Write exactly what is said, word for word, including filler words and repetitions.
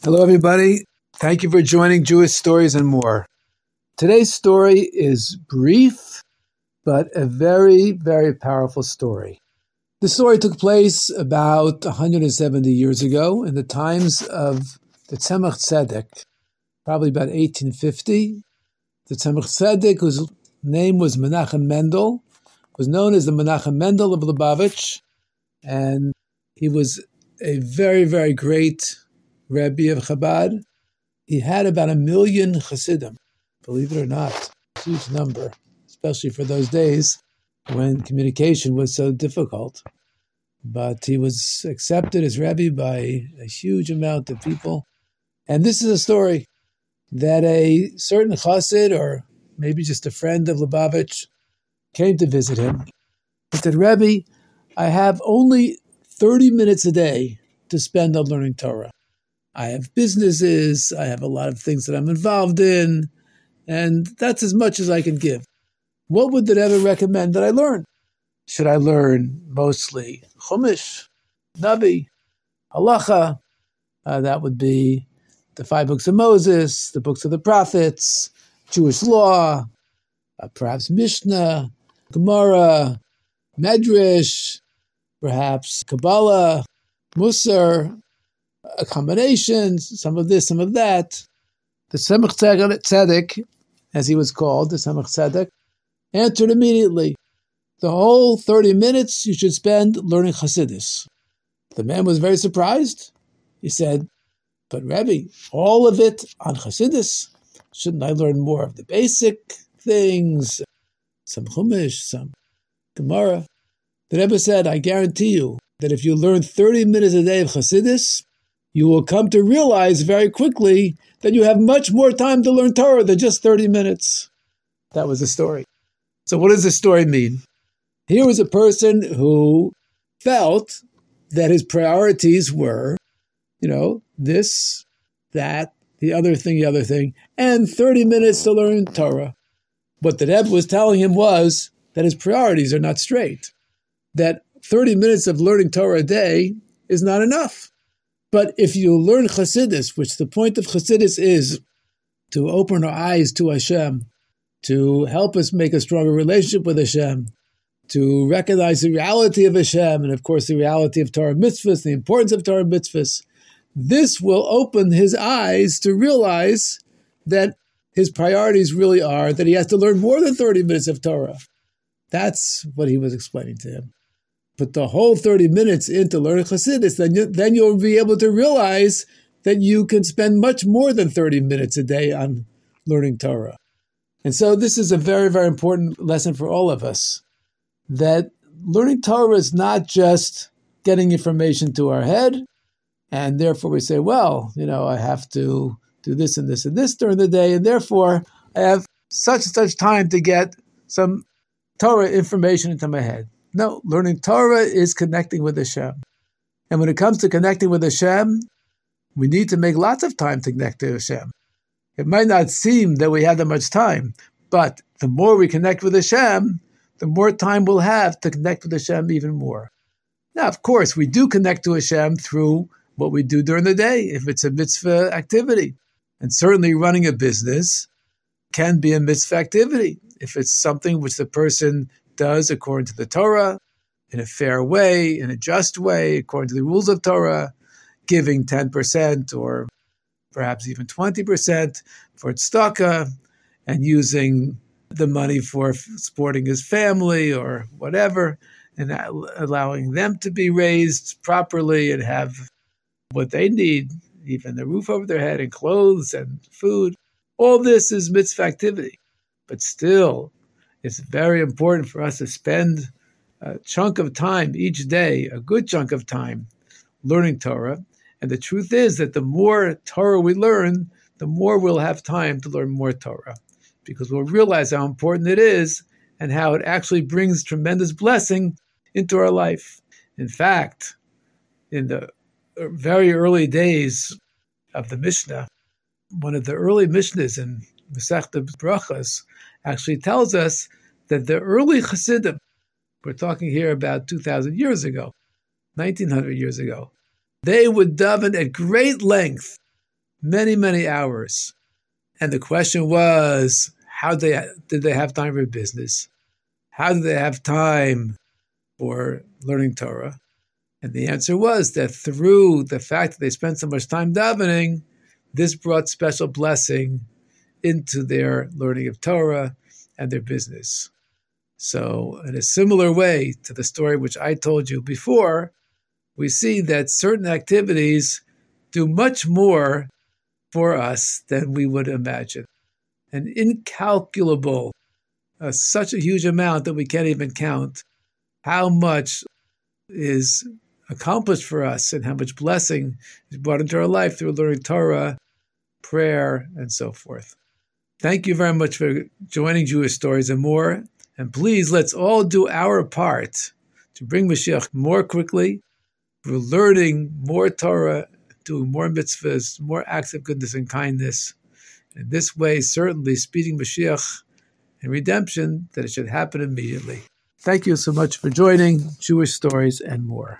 Hello, everybody. Thank you for joining Jewish Stories and More. Today's story is brief, but a very, very powerful story. The story took place about one hundred seventy years ago in the times of the Tzemach Tzedek, probably about eighteen fifty. The Tzemach Tzedek, whose name was Menachem Mendel, was known as the Menachem Mendel of Lubavitch, and he was a very, very great Rebbe of Chabad. He had about a million Hasidim, believe it or not, a huge number, especially for those days when communication was so difficult. But he was accepted as Rebbe by a huge amount of people. And this is a story that a certain Chassid, or maybe just a friend of Lubavitch, came to visit him. He said, Rebbe, I have only thirty minutes a day to spend on learning Torah. I have businesses, I have a lot of things that I'm involved in, and that's as much as I can give. What would the Rebbe recommend that I learn? Should I learn mostly Chumash, Navi, Halacha? Uh, that would be the five books of Moses, the books of the prophets, Jewish law, uh, perhaps Mishnah, Gemara, Medrash, perhaps Kabbalah, Musar, a combination, some of this, some of that. The Tzemach Tzedek, as he was called, the Tzemach Tzedek, answered immediately, the whole thirty minutes you should spend learning Chassidus. The man was very surprised. He said, but Rebbe, all of it on Chassidus? Shouldn't I learn more of the basic things? Some Chumash, some Gemara? The Rebbe said, I guarantee you that if you learn thirty minutes a day of Chassidus, you will come to realize very quickly that you have much more time to learn Torah than just thirty minutes. That was the story. So what does the story mean? Here was a person who felt that his priorities were, you know, this, that, the other thing, the other thing, and thirty minutes to learn Torah. What the Rebbe was telling him was that his priorities are not straight, that thirty minutes of learning Torah a day is not enough. But if you learn Chassidus, which the point of Chassidus is to open our eyes to Hashem, to help us make a stronger relationship with Hashem, to recognize the reality of Hashem, and of course the reality of Torah mitzvahs, the importance of Torah mitzvahs, this will open his eyes to realize that his priorities really are that he has to learn more than thirty minutes of Torah. That's what he was explaining to him. Put the whole thirty minutes into learning Chassidus, then, you, then you'll be able to realize that you can spend much more than thirty minutes a day on learning Torah. And so this is a very, very important lesson for all of us, that learning Torah is not just getting information to our head, and therefore we say, well, you know, I have to do this and this and this during the day, and therefore I have such and such time to get some Torah information into my head. No, learning Torah is connecting with Hashem. And when it comes to connecting with Hashem, we need to make lots of time to connect to Hashem. It might not seem that we have that much time, but the more we connect with Hashem, the more time we'll have to connect with Hashem even more. Now, of course, we do connect to Hashem through what we do during the day, if it's a mitzvah activity. And certainly running a business can be a mitzvah activity. If it's something which the person does according to the Torah, in a fair way, in a just way, according to the rules of Torah, giving ten percent or perhaps even twenty percent for tzedakah, and using the money for supporting his family or whatever, and allowing them to be raised properly and have what they need, even a roof over their head and clothes and food. All this is mitzvah activity. But still, it's very important for us to spend a chunk of time each day, a good chunk of time, learning Torah. And the truth is that the more Torah we learn, the more we'll have time to learn more Torah, because we'll realize how important it is and how it actually brings tremendous blessing into our life. In fact, in the very early days of the Mishnah, one of the early Mishnahs in Masechta Brachos actually tells us that the early Chassidim, we're talking here about two thousand years ago, nineteen hundred years ago, they would daven at great length many, many hours. And the question was, how they, did they have time for business? How did they have time for learning Torah? And the answer was that through the fact that they spent so much time davening, this brought special blessing into their learning of Torah and their business. So in a similar way to the story which I told you before, we see that certain activities do much more for us than we would imagine. An incalculable, uh, such a huge amount that we can't even count how much is accomplished for us and how much blessing is brought into our life through learning Torah, prayer, and so forth. Thank you very much for joining Jewish Stories and More. And please, let's all do our part to bring Mashiach more quickly through learning more Torah, doing more mitzvahs, more acts of goodness and kindness. In this way, certainly speeding Mashiach and redemption, that it should happen immediately. Thank you so much for joining Jewish Stories and More.